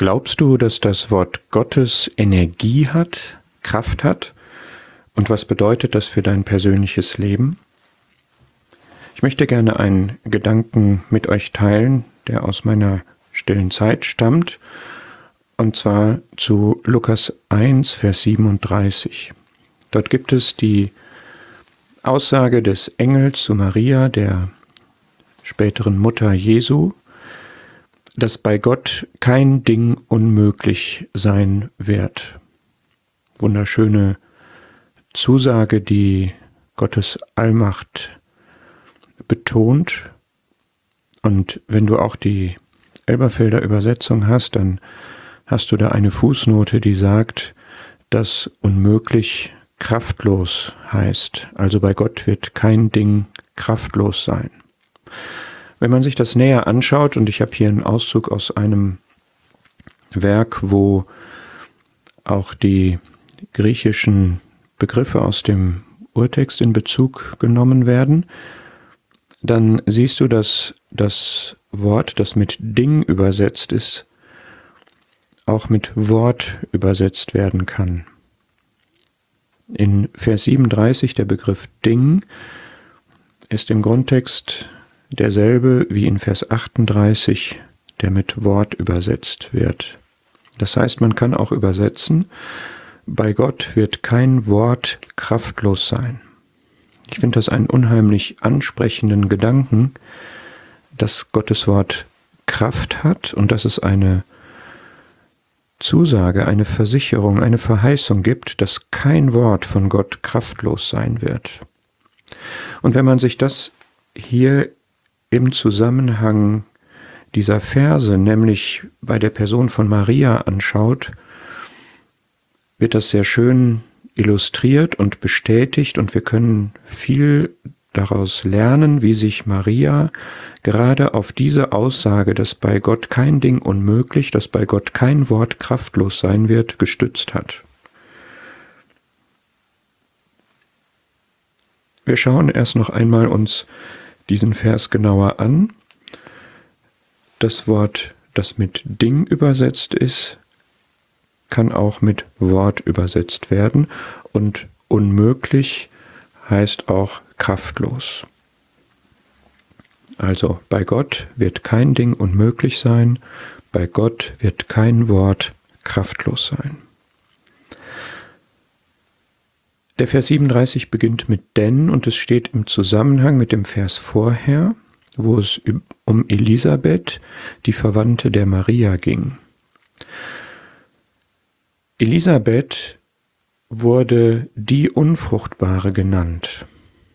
Glaubst du, dass das Wort Gottes Energie hat, Kraft hat? Und was bedeutet das für dein persönliches Leben? Ich möchte gerne einen Gedanken mit euch teilen, der aus meiner stillen Zeit stammt, und zwar zu Lukas 1, Vers 37. Dort gibt es die Aussage des Engels zu Maria, der späteren Mutter Jesu, dass bei Gott kein Ding unmöglich sein wird. Wunderschöne Zusage, die Gottes Allmacht betont. Und wenn du auch die Elberfelder Übersetzung hast, dann hast du da eine Fußnote, die sagt, dass unmöglich kraftlos heißt. Also bei Gott wird kein Ding kraftlos sein. Wenn man sich das näher anschaut, und ich habe hier einen Auszug aus einem Werk, wo auch die griechischen Begriffe aus dem Urtext in Bezug genommen werden, dann siehst du, dass das Wort, das mit Ding übersetzt ist, auch mit Wort übersetzt werden kann. In Vers 37 der Begriff Ding ist im Grundtext derselbe wie in Vers 38, der mit Wort übersetzt wird. Das heißt, man kann auch übersetzen, bei Gott wird kein Wort kraftlos sein. Ich finde das einen unheimlich ansprechenden Gedanken, dass Gottes Wort Kraft hat und dass es eine Zusage, eine Versicherung, eine Verheißung gibt, dass kein Wort von Gott kraftlos sein wird. Und wenn man sich das hier im Zusammenhang dieser Verse, nämlich bei der Person von Maria anschaut, wird das sehr schön illustriert und bestätigt, und wir können viel daraus lernen, wie sich Maria gerade auf diese Aussage, dass bei Gott kein Ding unmöglich, dass bei Gott kein Wort kraftlos sein wird, gestützt hat. Wir schauen erst noch einmal uns diesen Vers genauer an. Das Wort, das mit Ding übersetzt ist, kann auch mit Wort übersetzt werden, und unmöglich heißt auch kraftlos. Also bei Gott wird kein Ding unmöglich sein, bei Gott wird kein Wort kraftlos sein. Der Vers 37 beginnt mit denn, und es steht im Zusammenhang mit dem Vers vorher, wo es um Elisabeth, die Verwandte der Maria, ging. Elisabeth wurde die Unfruchtbare genannt.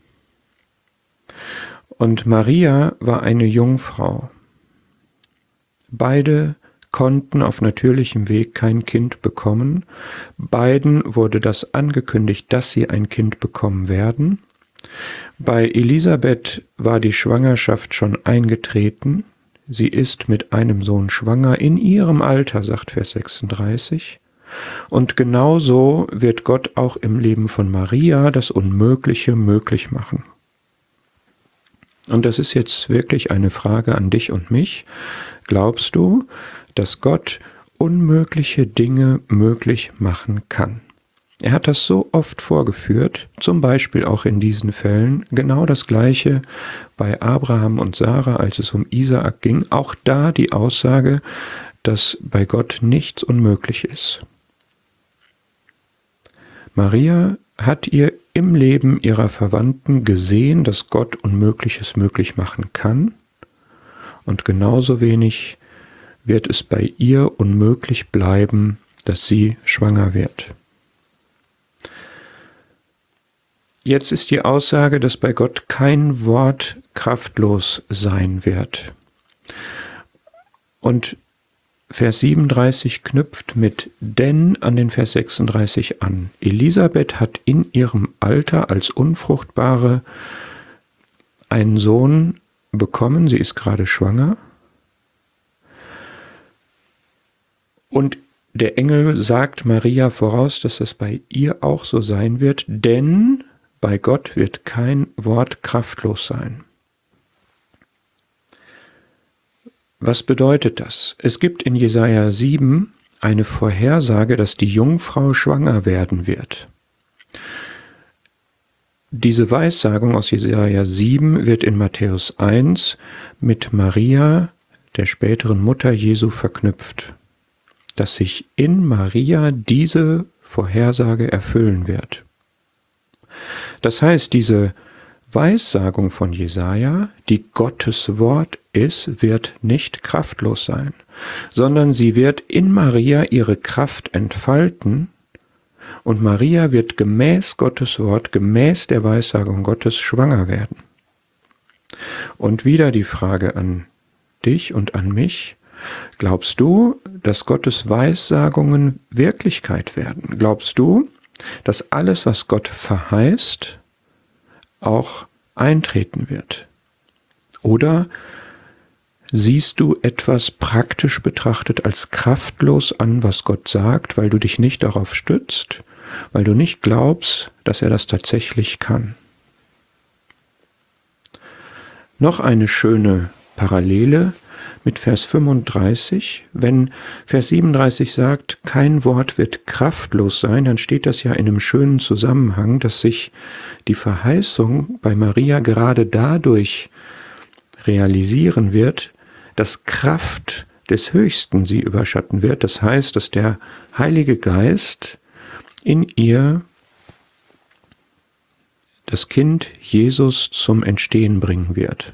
Und Maria war eine Jungfrau. Beide konnten auf natürlichem Weg kein Kind bekommen. Beiden wurde das angekündigt, dass sie ein Kind bekommen werden. Bei Elisabeth war die Schwangerschaft schon eingetreten. Sie ist mit einem Sohn schwanger in ihrem Alter, sagt Vers 36. Und genauso wird Gott auch im Leben von Maria das Unmögliche möglich machen. Und das ist jetzt wirklich eine Frage an dich und mich. Glaubst du, dass Gott unmögliche Dinge möglich machen kann? Er hat das so oft vorgeführt, zum Beispiel auch in diesen Fällen, genau das Gleiche bei Abraham und Sarah, als es um Isaak ging, auch da die Aussage, dass bei Gott nichts unmöglich ist. Maria hat ihr im Leben ihrer Verwandten gesehen, dass Gott Unmögliches möglich machen kann, und genauso wenig wird es bei ihr unmöglich bleiben, dass sie schwanger wird. Jetzt ist die Aussage, dass bei Gott kein Wort kraftlos sein wird. Und Vers 37 knüpft mit denn an den Vers 36 an. Elisabeth hat in ihrem Alter als Unfruchtbare einen Sohn bekommen, sie ist gerade schwanger. Und der Engel sagt Maria voraus, dass das bei ihr auch so sein wird, denn bei Gott wird kein Wort kraftlos sein. Was bedeutet das? Es gibt in Jesaja 7 eine Vorhersage, dass die Jungfrau schwanger werden wird. Diese Weissagung aus Jesaja 7 wird in Matthäus 1 mit Maria, der späteren Mutter Jesu, verknüpft, dass sich in Maria diese Vorhersage erfüllen wird. Das heißt, diese Weissagung von Jesaja, die Gottes Wort ist, wird nicht kraftlos sein, sondern sie wird in Maria ihre Kraft entfalten und Maria wird gemäß Gottes Wort, gemäß der Weissagung Gottes schwanger werden. Und wieder die Frage an dich und an mich: Glaubst du, dass Gottes Weissagungen Wirklichkeit werden? Glaubst du, dass alles, was Gott verheißt, auch eintreten wird? Oder siehst du etwas praktisch betrachtet als kraftlos an, was Gott sagt, weil du dich nicht darauf stützt, weil du nicht glaubst, dass er das tatsächlich kann? Noch eine schöne Parallele mit Vers 35. Wenn Vers 37 sagt, kein Wort wird kraftlos sein, dann steht das ja in einem schönen Zusammenhang, dass sich die Verheißung bei Maria gerade dadurch realisieren wird, dass Kraft des Höchsten sie überschatten wird. Das heißt, dass der Heilige Geist in ihr das Kind Jesus zum Entstehen bringen wird.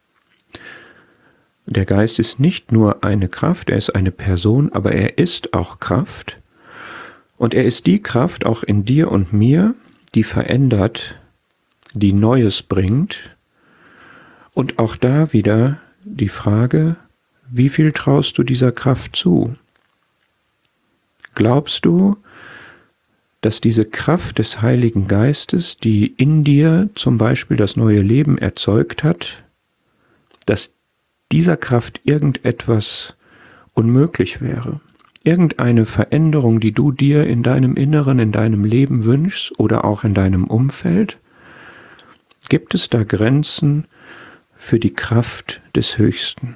Der Geist ist nicht nur eine Kraft, er ist eine Person, aber er ist auch Kraft. Und er ist die Kraft auch in dir und mir, die verändert, die Neues bringt. Und auch da wieder die Frage, wie viel traust du dieser Kraft zu? Glaubst du, dass diese Kraft des Heiligen Geistes, die in dir zum Beispiel das neue Leben erzeugt hat, dass dieser Kraft irgendetwas unmöglich wäre? Irgendeine Veränderung, die du dir in deinem Inneren, in deinem Leben wünschst oder auch in deinem Umfeld? Gibt es da Grenzen für die Kraft des Höchsten?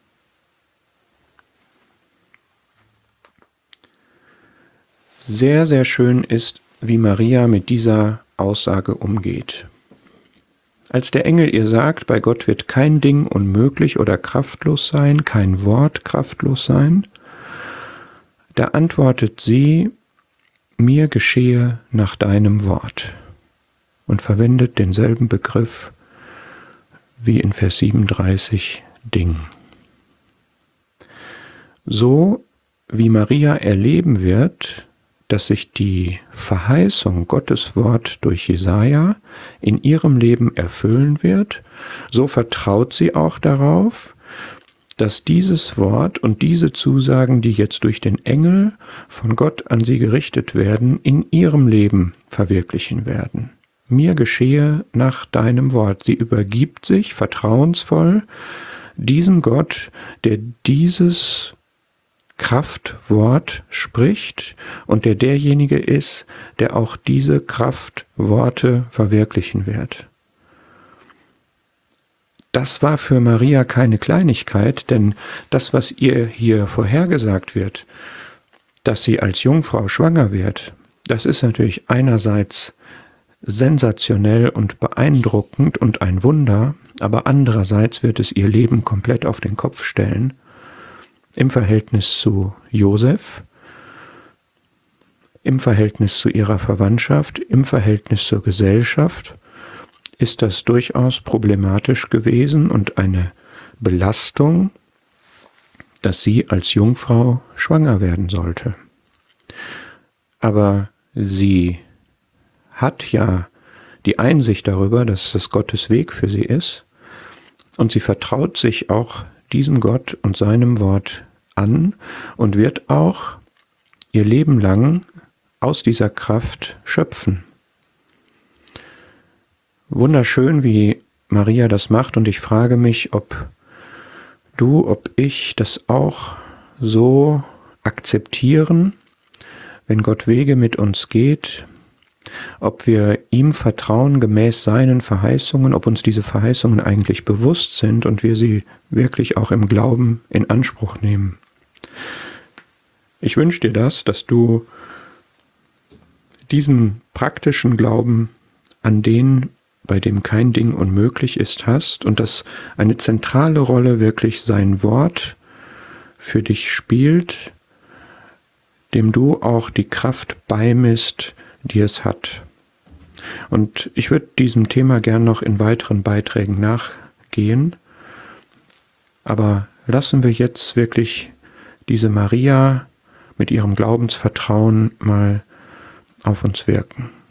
Sehr, sehr schön ist, wie Maria mit dieser Aussage umgeht. Als der Engel ihr sagt, bei Gott wird kein Ding unmöglich oder kraftlos sein, kein Wort kraftlos sein, da antwortet sie, mir geschehe nach deinem Wort, und verwendet denselben Begriff wie in Vers 37, Ding. So wie Maria erleben wird, dass sich die Verheißung Gottes Wort durch Jesaja in ihrem Leben erfüllen wird, so vertraut sie auch darauf, dass dieses Wort und diese Zusagen, die jetzt durch den Engel von Gott an sie gerichtet werden, in ihrem Leben verwirklichen werden. Mir geschehe nach deinem Wort. Sie übergibt sich vertrauensvoll diesem Gott, der dieses Kraftwort spricht und der derjenige ist, der auch diese Kraftworte verwirklichen wird. Das war für Maria keine Kleinigkeit, denn das, was ihr hier vorhergesagt wird, dass sie als Jungfrau schwanger wird, das ist natürlich einerseits sensationell und beeindruckend und ein Wunder, aber andererseits wird es ihr Leben komplett auf den Kopf stellen, im Verhältnis zu Josef, im Verhältnis zu ihrer Verwandtschaft, im Verhältnis zur Gesellschaft, ist das durchaus problematisch gewesen und eine Belastung, dass sie als Jungfrau schwanger werden sollte. Aber sie hat ja die Einsicht darüber, dass das Gottes Weg für sie ist, und sie vertraut sich auch diesem Gott und seinem Wort an und wird auch ihr Leben lang aus dieser Kraft schöpfen. Wunderschön, wie Maria das macht, und ich frage mich, ob ich das auch so akzeptieren, wenn Gott Wege mit uns geht, ob wir ihm vertrauen gemäß seinen Verheißungen, ob uns diese Verheißungen eigentlich bewusst sind und wir sie wirklich auch im Glauben in Anspruch nehmen. Ich wünsche dir das, dass du diesen praktischen Glauben an den, bei dem kein Ding unmöglich ist, hast und dass eine zentrale Rolle wirklich sein Wort für dich spielt, dem du auch die Kraft beimisst, die es hat. Und ich würde diesem Thema gern noch in weiteren Beiträgen nachgehen, aber lassen wir jetzt wirklich diese Maria mit ihrem Glaubensvertrauen mal auf uns wirken.